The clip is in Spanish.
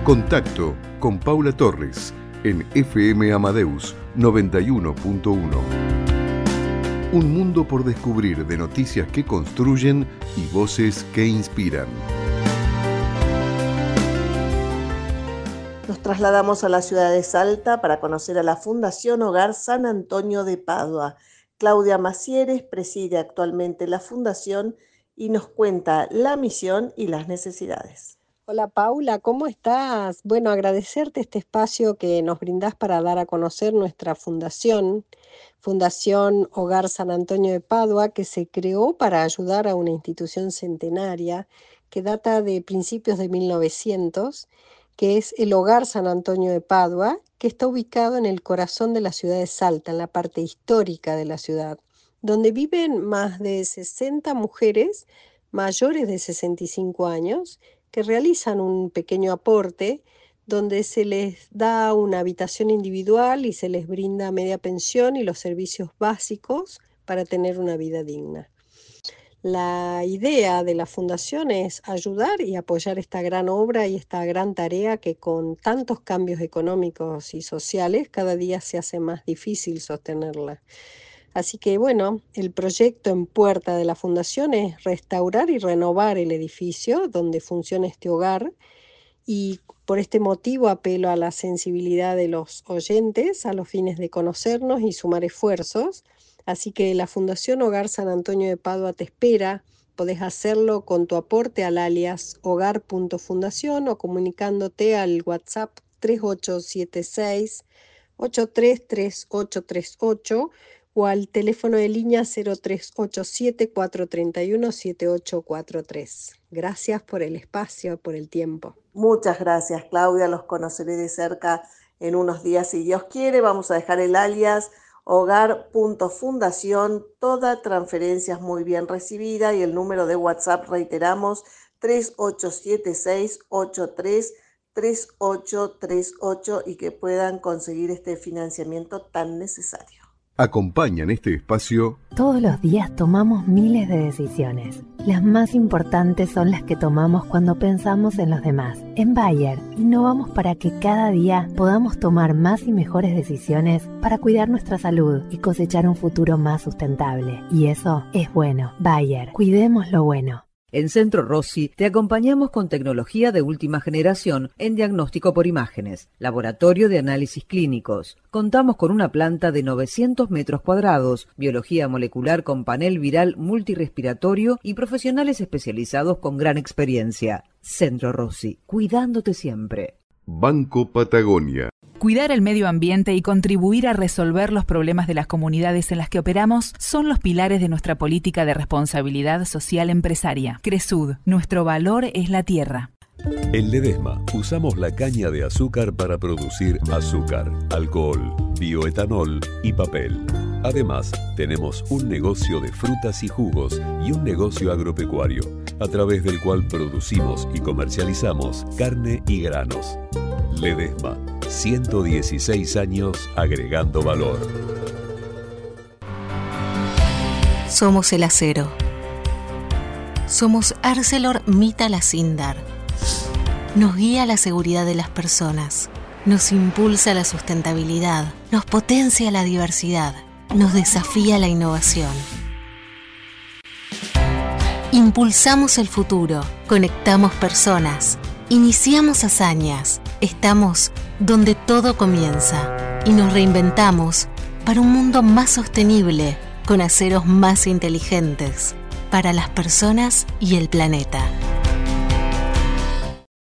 Contacto con Paula Torres en FM Amadeus 91.1. Un mundo por descubrir, de noticias que construyen y voces que inspiran. Nos trasladamos a la ciudad de Salta para conocer a la Fundación Hogar San Antonio de Padua. Claudia Macieres preside actualmente la fundación y nos cuenta la misión y las necesidades. Hola Paula, ¿cómo estás? Bueno, agradecerte este espacio que nos brindás para dar a conocer nuestra fundación, Fundación Hogar San Antonio de Padua, que se creó para ayudar a una institución centenaria que data de principios de 1900, que es el Hogar San Antonio de Padua, que está ubicado en el corazón de la ciudad de Salta, en la parte histórica de la ciudad, donde viven más de 60 mujeres mayores de 65 años, que realizan un pequeño aporte donde se les da una habitación individual y se les brinda media pensión y los servicios básicos para tener una vida digna. La idea de la fundación es ayudar y apoyar esta gran obra y esta gran tarea que con tantos cambios económicos y sociales cada día se hace más difícil sostenerla. Así que bueno, el proyecto en puerta de la fundación es restaurar y renovar el edificio donde funciona este hogar, y por este motivo apelo a la sensibilidad de los oyentes a los fines de conocernos y sumar esfuerzos. Así que la Fundación Hogar San Antonio de Padua te espera. Podés hacerlo con tu aporte al alias hogar.fundación o comunicándote al WhatsApp 3876 833838 o al teléfono de línea 0387-431-7843. Gracias por el espacio, por el tiempo. Muchas gracias, Claudia. Los conoceré de cerca en unos días, si Dios quiere. Vamos a dejar el alias hogar.fundación. Toda transferencia es muy bien recibida y el número de WhatsApp, reiteramos, 3876-833838 y que puedan conseguir este financiamiento tan necesario. Acompañan este espacio. Todos los días tomamos miles de decisiones. Las más importantes son las que tomamos cuando pensamos en los demás. En Bayer, innovamos para que cada día podamos tomar más y mejores decisiones para cuidar nuestra salud y cosechar un futuro más sustentable. Y eso es bueno. Bayer, cuidemos lo bueno. En Centro Rossi te acompañamos con tecnología de última generación en diagnóstico por imágenes, laboratorio de análisis clínicos. Contamos con una planta de 900 metros cuadrados, biología molecular con panel viral multirrespiratorio y profesionales especializados con gran experiencia. Centro Rossi, cuidándote siempre. Banco Patagonia. Cuidar el medio ambiente y contribuir a resolver los problemas de las comunidades en las que operamos son los pilares de nuestra política de responsabilidad social empresaria. Cresud, nuestro valor es la tierra. En Ledesma usamos la caña de azúcar para producir azúcar, alcohol, bioetanol y papel. Además, tenemos un negocio de frutas y jugos y un negocio agropecuario, a través del cual producimos y comercializamos carne y granos. Ledesma, 116 años agregando valor. Somos el acero. Somos ArcelorMittal Acindar. Nos guía la seguridad de las personas. Nos impulsa la sustentabilidad. Nos potencia la diversidad. Nos desafía la innovación. Impulsamos el futuro. Conectamos personas. Iniciamos hazañas. Estamos donde todo comienza y nos reinventamos para un mundo más sostenible, con aceros más inteligentes, para las personas y el planeta.